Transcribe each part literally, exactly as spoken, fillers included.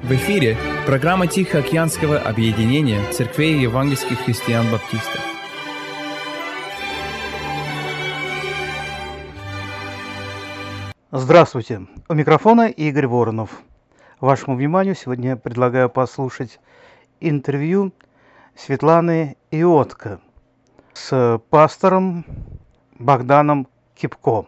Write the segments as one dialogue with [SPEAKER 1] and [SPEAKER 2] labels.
[SPEAKER 1] В эфире программа Тихоокеанского объединения церквей евангельских христиан-баптистов.
[SPEAKER 2] Здравствуйте! У микрофона Игорь Воронов. Вашему вниманию сегодня предлагаю послушать интервью Светланы Иотко с пастором Богданом Кипко.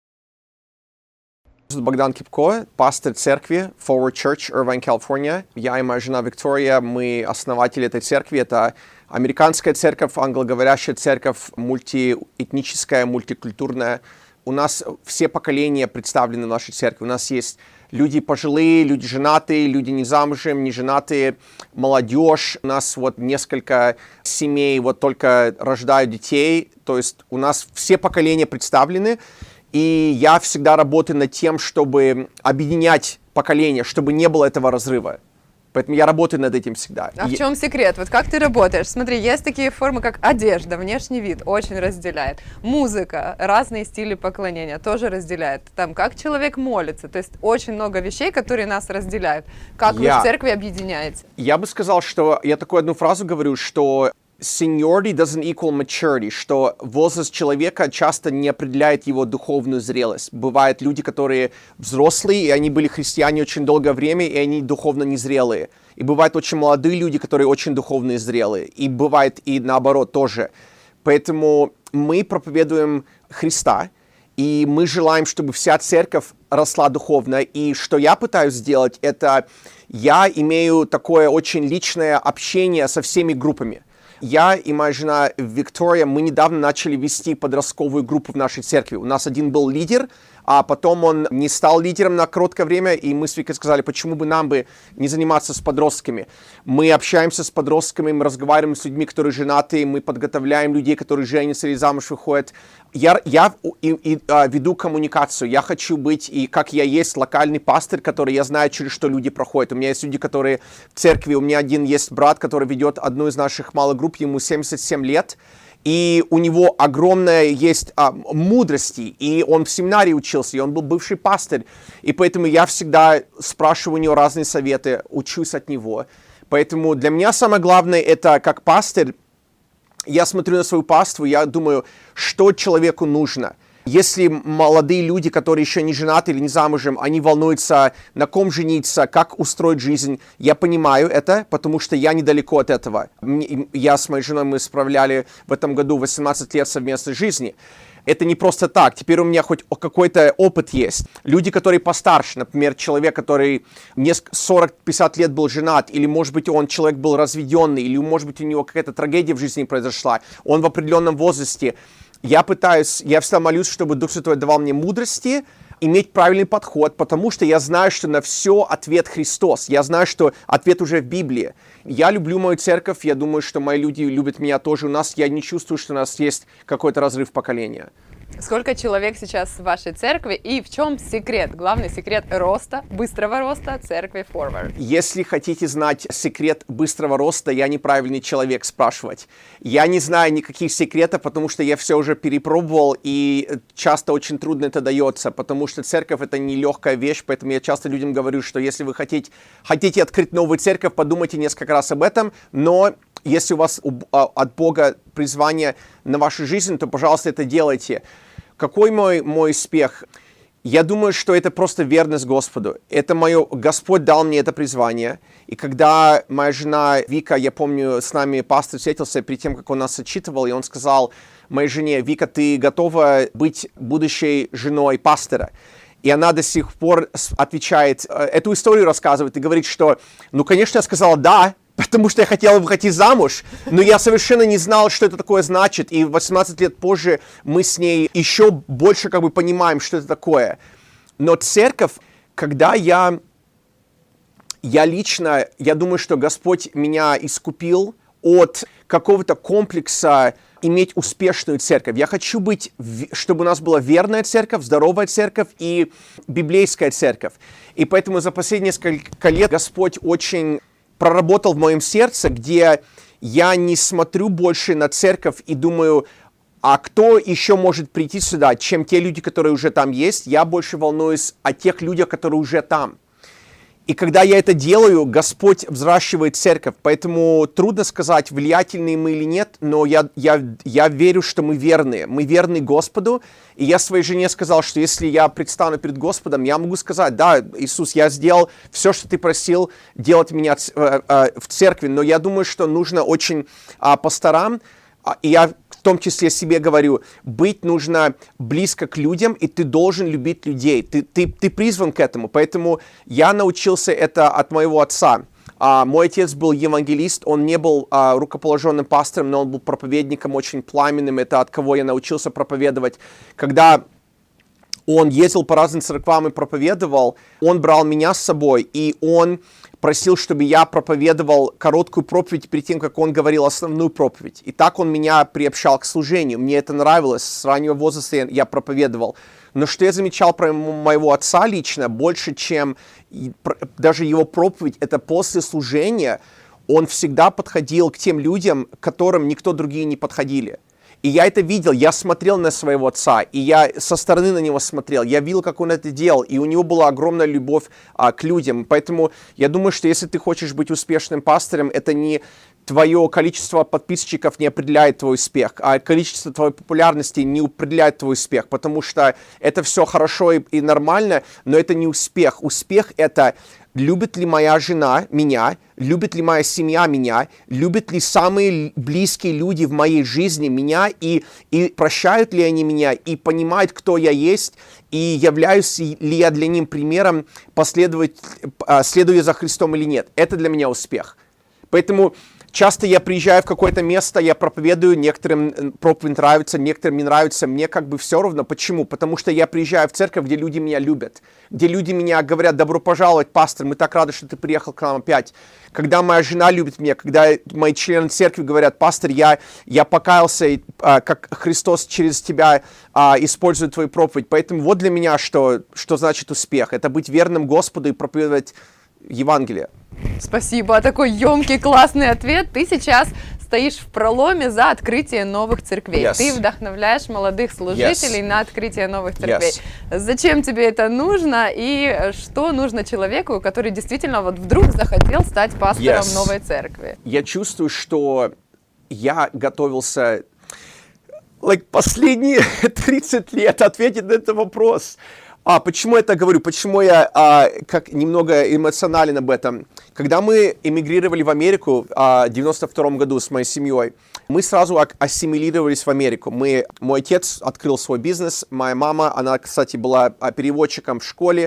[SPEAKER 3] Богдан Кипко, пастор церкви Forward Church, Irvine, Калифорния. Я и моя жена Виктория, мы основатели этой церкви. Это американская церковь, англоговорящая церковь, мультиэтническая, мультикультурная. У нас все поколения представлены в нашей церкви. У нас есть люди пожилые, люди женатые, люди не замужем, не женатые, молодежь. У нас вот несколько семей вот только рождают детей. То есть у нас все поколения представлены. И я всегда работаю над тем, чтобы объединять поколения, чтобы не было этого разрыва. Поэтому я работаю над этим всегда.
[SPEAKER 4] А в чем секрет? Вот как ты работаешь? Смотри, есть такие формы, как одежда, внешний вид, очень разделяет. Музыка, разные стили поклонения тоже разделяет. Там, как человек молится. То есть очень много вещей, которые нас разделяют. Как я... вы в церкви объединяете?
[SPEAKER 3] Я бы сказал, что я такую одну фразу говорю, что seniority doesn't equal maturity, что возраст человека часто не определяет его духовную зрелость. Бывают люди, которые взрослые, и они были христиане очень долгое время, и они духовно незрелые. И бывают очень молодые люди, которые очень духовно зрелые. И бывает и наоборот тоже. Поэтому мы проповедуем Христа, и мы желаем, чтобы вся церковь росла духовно. И что я пытаюсь сделать, это я имею такое очень личное общение со всеми группами. Я и моя жена Виктория, мы недавно начали вести подростковую группу в нашей церкви. У нас один был лидер, а потом он не стал лидером на короткое время, и мы с Викой сказали, почему бы нам бы не заниматься с подростками. Мы общаемся с подростками, мы разговариваем с людьми, которые женаты, мы подготовляем людей, которые женятся или замуж выходят. Я, я и, и, а, веду коммуникацию, я хочу быть, и как я есть, локальный пастырь, который я знаю, через что люди проходят. У меня есть люди, которые в церкви, у меня один есть брат, который ведет одну из наших малых групп, ему семьдесят семь лет, и у него огромная есть а, мудрости, и он в семинарии учился, и он был бывший пастырь, и поэтому я всегда спрашиваю у него разные советы, учусь от него. Поэтому для меня самое главное, это как пастырь, я смотрю на свою паству, я думаю, что человеку нужно. Если молодые люди, которые еще не женаты или не замужем, они волнуются, на ком жениться, как устроить жизнь, я понимаю это, потому что я недалеко от этого. Я с моей женой, мы справляли в этом году восемнадцать лет совместной жизни. Это не просто так. Теперь у меня хоть какой-то опыт есть. Люди, которые постарше, например, человек, который сорок-пятьдесят лет был женат, или, может быть, он человек был разведенный, или, может быть, у него какая-то трагедия в жизни произошла, он в определенном возрасте. Я пытаюсь, я всегда молюсь, чтобы Дух Святой давал мне мудрости, иметь правильный подход, потому что я знаю, что на все ответ Христос. Я знаю, что ответ уже в Библии. Я люблю мою церковь, я думаю, что мои люди любят меня тоже. У нас, я не чувствую, что у нас есть какой-то разрыв поколения.
[SPEAKER 4] Сколько человек сейчас в вашей церкви и в чем секрет, главный секрет роста, быстрого роста церкви Forward?
[SPEAKER 3] Если хотите знать секрет быстрого роста, я неправильный человек спрашивать. Я не знаю никаких секретов, потому что я все уже перепробовал, и часто очень трудно это дается, потому что церковь — это не легкая вещь, поэтому я часто людям говорю, что если вы хотите, хотите открыть новую церковь, подумайте несколько раз об этом, но если у вас от Бога призвание на вашу жизнь, то, пожалуйста, это делайте. Какой мой, мой успех? Я думаю, что это просто верность Господу. Это мое, Господь дал мне это призвание. И когда моя жена Вика, я помню, с нами пастор встретился перед тем, как он нас отчитывал, и он сказал моей жене: Вика, ты готова быть будущей женой пастора? И она до сих пор отвечает, эту историю рассказывает и говорит, что, ну, конечно, я сказала «да», потому что я хотела выходить замуж, но я совершенно не знал, что это такое значит. И восемнадцать лет позже мы с ней еще больше как бы понимаем, что это такое. Но церковь, когда я, я лично, я думаю, что Господь меня искупил от какого-то комплекса иметь успешную церковь. Я хочу быть, чтобы у нас была верная церковь, здоровая церковь и библейская церковь. И поэтому за последние несколько лет Господь очень проработал в моем сердце, где я не смотрю больше на церковь и думаю, а кто еще может прийти сюда, чем те люди, которые уже там есть. Я больше волнуюсь о тех людях, которые уже там. И когда я это делаю, Господь взращивает церковь. Поэтому трудно сказать, влиятельные мы или нет, но я, я, я верю, что мы верные. Мы верны Господу. И я своей жене сказал, что если я предстану перед Господом, я могу сказать: да, Иисус, я сделал все, что ты просил делать меня в церкви. Но я думаю, что нужно очень по старам. И я в том числе себе говорю, быть нужно близко к людям, и ты должен любить людей. Ты, ты, ты призван к этому. Поэтому я научился это от моего отца. А, мой отец был евангелист, он не был а, рукоположенным пастором, но он был проповедником очень пламенным. Это от кого я научился проповедовать. Когда он ездил по разным церквам и проповедовал, он брал меня с собой, и он просил, чтобы я проповедовал короткую проповедь перед тем, как он говорил основную проповедь. И так он меня приобщал к служению. Мне это нравилось. С раннего возраста я проповедовал. Но что я замечал про моего отца лично, больше, чем даже его проповедь, это после служения он всегда подходил к тем людям, к которым никто другие не подходили. И я это видел, я смотрел на своего отца, и я со стороны на него смотрел, я видел, как он это делал, и у него была огромная любовь а, к людям. Поэтому я думаю, что если ты хочешь быть успешным пастором, это не твое количество подписчиков не определяет твой успех, а количество твоей популярности не определяет твой успех, потому что это все хорошо и, и нормально, но это не успех. Успех — это любит ли моя жена меня, любит ли моя семья меня, любят ли самые близкие люди в моей жизни меня, и, и прощают ли они меня, и понимают, кто я есть, и являюсь ли я для них примером, последовать, следуя за Христом или нет. Это для меня успех. Поэтому часто я приезжаю в какое-то место, я проповедую, некоторым проповедь нравится, некоторым не нравится, мне как бы все равно. Почему? Потому что я приезжаю в церковь, где люди меня любят, где люди меня говорят: добро пожаловать, пастор, мы так рады, что ты приехал к нам опять. Когда моя жена любит меня, когда мои члены церкви говорят: пастор, я, я покаялся, и, а, как Христос через тебя а, использует твою проповедь. Поэтому вот для меня что, что значит успех. Это быть верным Господу и проповедовать Евангелие.
[SPEAKER 4] Спасибо. Такой емкий, классный ответ. Ты сейчас стоишь в проломе за открытие новых церквей.
[SPEAKER 3] Yes.
[SPEAKER 4] Ты вдохновляешь молодых служителей yes. на открытие новых церквей.
[SPEAKER 3] Yes.
[SPEAKER 4] Зачем тебе это нужно и что нужно человеку, который действительно вот вдруг захотел стать пастором
[SPEAKER 3] yes.
[SPEAKER 4] новой церкви?
[SPEAKER 3] Я чувствую, что я готовился like, последние тридцать лет ответить на этот вопрос. А почему я так говорю? Почему я а, как немного эмоционален об этом? Когда мы эмигрировали в Америку а, в девяносто втором году с моей семьей, мы сразу ассимилировались в Америку. Мы, мой отец открыл свой бизнес, моя мама, она, кстати, была переводчиком в школе,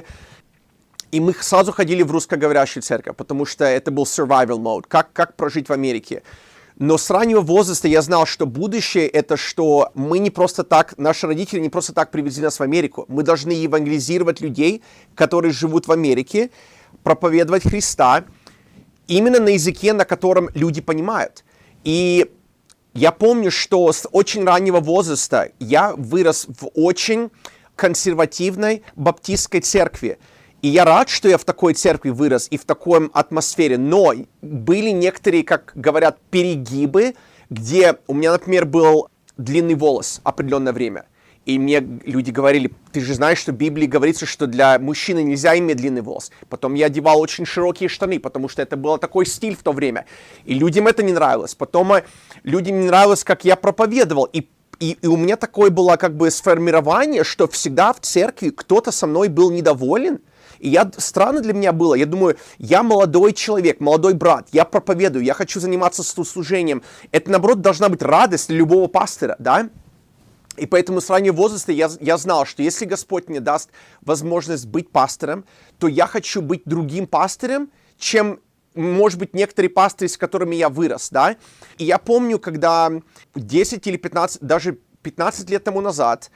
[SPEAKER 3] и мы сразу ходили в русскоговорящую церковь, потому что это был survival mode, как, как прожить в Америке. Но с раннего возраста я знал, что будущее — это что мы не просто так, наши родители не просто так привезли нас в Америку. Мы должны евангелизировать людей, которые живут в Америке, проповедовать Христа именно на языке, на котором люди понимают. И я помню, что с очень раннего возраста я вырос в очень консервативной баптистской церкви. И я рад, что я в такой церкви вырос и в такой атмосфере, но были некоторые, как говорят, перегибы, где у меня, например, был длинный волос определенное время. И мне люди говорили: ты же знаешь, что в Библии говорится, что для мужчины нельзя иметь длинный волос. Потом я одевал очень широкие штаны, потому что это был такой стиль в то время. И людям это не нравилось. Потом людям не нравилось, как я проповедовал. И И, и у меня такое было как бы сформирование, что всегда в церкви кто-то со мной был недоволен. И я, странно для меня было, я думаю, я молодой человек, молодой брат, я проповедую, я хочу заниматься служением. Это, наоборот, должна быть радость для любого пастора, да? И поэтому с раннего возраста я, я знал, что если Господь мне даст возможность быть пастором, то я хочу быть другим пастором, чем, может быть, некоторые пасторы, с которыми я вырос, да? И я помню, когда десять или пятнадцать, даже пятнадцать лет тому назад,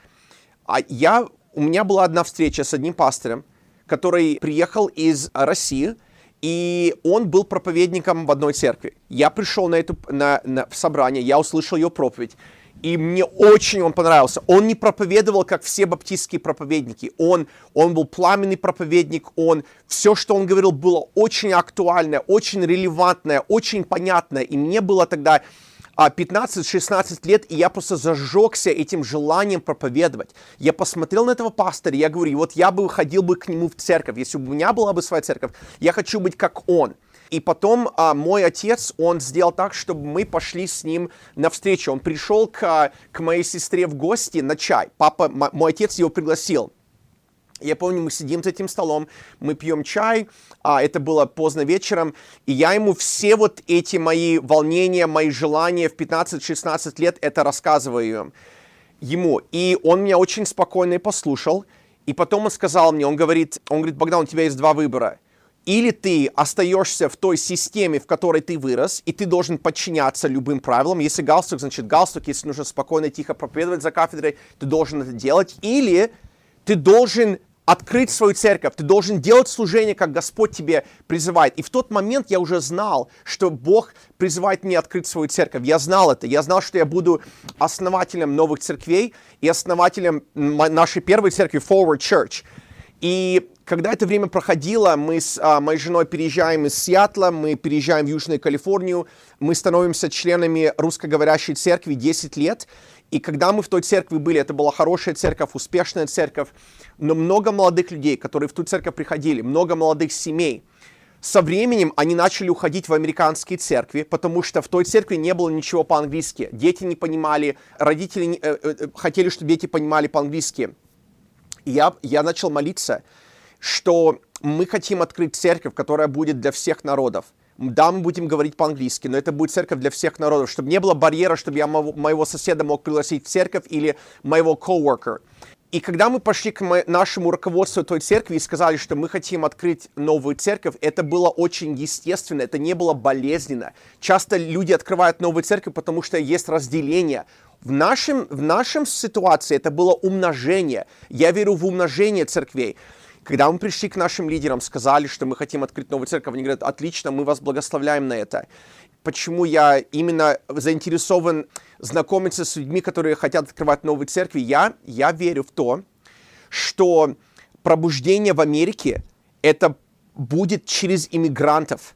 [SPEAKER 3] я, у меня была одна встреча с одним пастором, который приехал из России, и он был проповедником в одной церкви. Я пришел на это на, на, в собрание, я услышал ее проповедь, и мне очень он понравился. Он не проповедовал, как все баптистские проповедники. Он, он был пламенный проповедник, он, все, что он говорил, было очень актуальное, очень релевантное, очень понятное. И мне было тогда пятнадцать-шестнадцать лет, и я просто зажегся этим желанием проповедовать. Я посмотрел на этого пастора, и я говорю, вот я бы ходил бы к нему в церковь, если бы у меня была бы своя церковь, я хочу быть как он. И потом а, мой отец, он сделал так, чтобы мы пошли с ним навстречу. Он пришел к, к моей сестре в гости на чай. Папа, м- мой отец его пригласил. Я помню, мы сидим за этим столом, мы пьем чай, а, это было поздно вечером, и я ему все вот эти мои волнения, мои желания в пятнадцать-шестнадцать лет это рассказываю ему. И он меня очень спокойно и послушал. И потом он сказал мне, он говорит, он говорит, Богдан, у тебя есть два выбора. Или ты остаешься в той системе, в которой ты вырос, и ты должен подчиняться любым правилам. Если галстук, значит галстук. Если нужно спокойно и тихо проповедовать за кафедрой, ты должен это делать. Или ты должен открыть свою церковь, ты должен делать служение, как Господь тебе призывает. И в тот момент я уже знал, что Бог призывает меня открыть свою церковь. Я знал это. Я знал, что я буду основателем новых церквей и основателем нашей первой церкви Forward Church. И когда это время проходило, мы с а, моей женой переезжаем из Сиэтла, мы переезжаем в Южную Калифорнию, мы становимся членами русскоговорящей церкви десять лет. И когда мы в той церкви были, это была хорошая церковь, успешная церковь, но много молодых людей, которые в ту церковь приходили, много молодых семей. Со временем они начали уходить в американские церкви, потому что в той церкви не было ничего по-английски. Дети не понимали, родители не, э, э, хотели, чтобы дети понимали по-английски. И я, я начал молиться, что мы хотим открыть церковь, которая будет для всех народов. Да, мы будем говорить по-английски, но это будет церковь для всех народов, чтобы не было барьера, чтобы я мо- моего соседа мог пригласить в церковь или моего coworker. И когда мы пошли к мо- нашему руководству той церкви и сказали, что мы хотим открыть новую церковь, это было очень естественно, это не было болезненно. Часто люди открывают новую церковь, потому что есть разделение. В нашем, в нашем ситуации это было умножение. Я верю в умножение церквей. Когда мы пришли к нашим лидерам, сказали, что мы хотим открыть новую церковь, они говорят, отлично, мы вас благословляем на это. Почему я именно заинтересован знакомиться с людьми, которые хотят открывать новые церкви? Я, я верю в то, что пробуждение в Америке это будет через иммигрантов.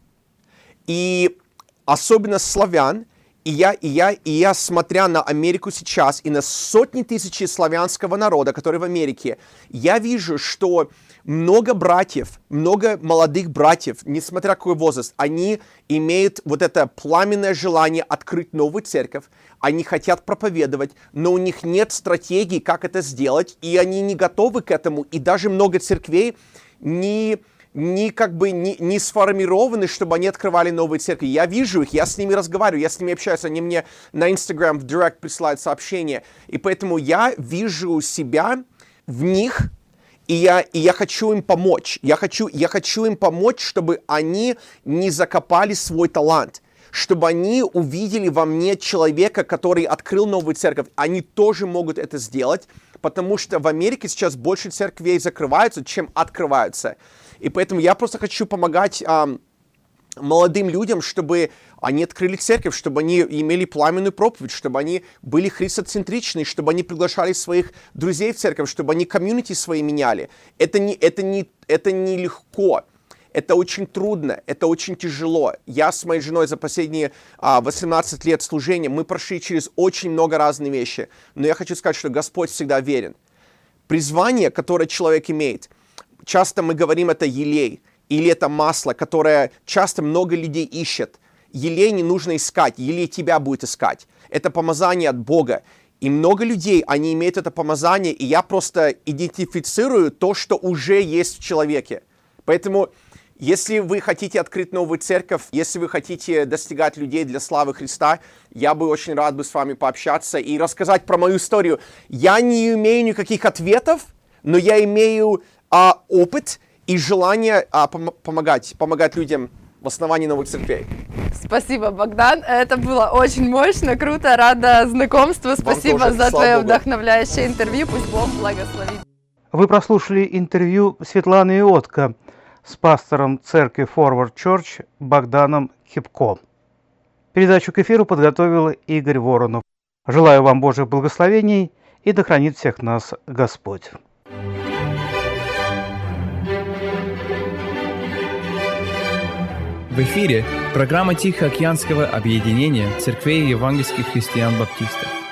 [SPEAKER 3] И особенно славян. И я, и, я, и я, смотря на Америку сейчас и на сотни тысяч славянского народа, который в Америке, я вижу, что много братьев, много молодых братьев, несмотря какой возраст, они имеют вот это пламенное желание открыть новую церковь, они хотят проповедовать, но у них нет стратегии, как это сделать, и они не готовы к этому, и даже много церквей не... не как бы не, не сформированы, чтобы они открывали новые церкви. Я вижу их, я с ними разговариваю, я с ними общаюсь, они мне на Instagram в Direct присылают сообщения. И поэтому я вижу себя в них, и я, и я хочу им помочь. Я хочу, я хочу им помочь, чтобы они не закопали свой талант, чтобы они увидели во мне человека, который открыл новую церковь. Они тоже могут это сделать, потому что в Америке сейчас больше церквей закрываются, чем открываются. И поэтому я просто хочу помогать а, молодым людям, чтобы они открыли церковь, чтобы они имели пламенную проповедь, чтобы они были христоцентричны, чтобы они приглашали своих друзей в церковь, чтобы они комьюнити свои меняли. Это не, это не, это не легко, это очень трудно, это очень тяжело. Я с моей женой за последние а, восемнадцать лет служения, мы прошли через очень много разных вещей, но я хочу сказать, что Господь всегда верен. Призвание, которое человек имеет, часто мы говорим, это елей, или это масло, которое часто много людей ищет. Елей не нужно искать, елей тебя будет искать. Это помазание от Бога. И много людей, они имеют это помазание, и я просто идентифицирую то, что уже есть в человеке. Поэтому, если вы хотите открыть новую церковь, если вы хотите достигать людей для славы Христа, я бы очень рад бы с вами пообщаться и рассказать про мою историю. Я не имею никаких ответов, но я имею а, опыт и желание а, пом- помогать, помогать людям в основании новых церквей.
[SPEAKER 4] Спасибо, Богдан. Это было очень мощно, круто, рада знакомству. Спасибо
[SPEAKER 3] тоже,
[SPEAKER 4] за
[SPEAKER 3] слава
[SPEAKER 4] твое
[SPEAKER 3] Богу.
[SPEAKER 4] вдохновляющее интервью. Пусть Бог благословит.
[SPEAKER 2] Вы прослушали интервью Светланы Иотко с пастором церкви Forward Church Богданом Хипко. Передачу к эфиру подготовил Игорь Воронов. Желаю вам Божьих благословений и да хранит всех нас Господь.
[SPEAKER 1] В эфире программа Тихоокеанского объединения церквей евангельских христиан-баптистов.